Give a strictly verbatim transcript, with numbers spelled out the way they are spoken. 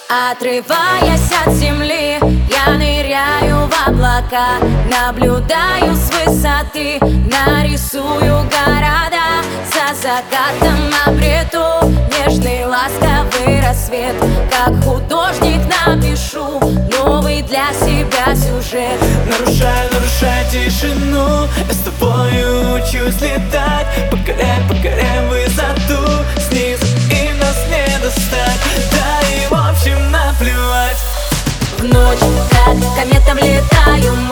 Отрываясь от земли, я ныряю в облака, наблюдаю с высоты, нарисую города. За закатом обрету нежный ласковый рассвет. Как художник напишу новый для себя сюжет. Нарушаю, нарушаю тишину, я с тобою учусь летать. Покоряй, покоряй высоту, снизу и нас не достать. Да и в общем наплевать. В ночь, как кометом летаю.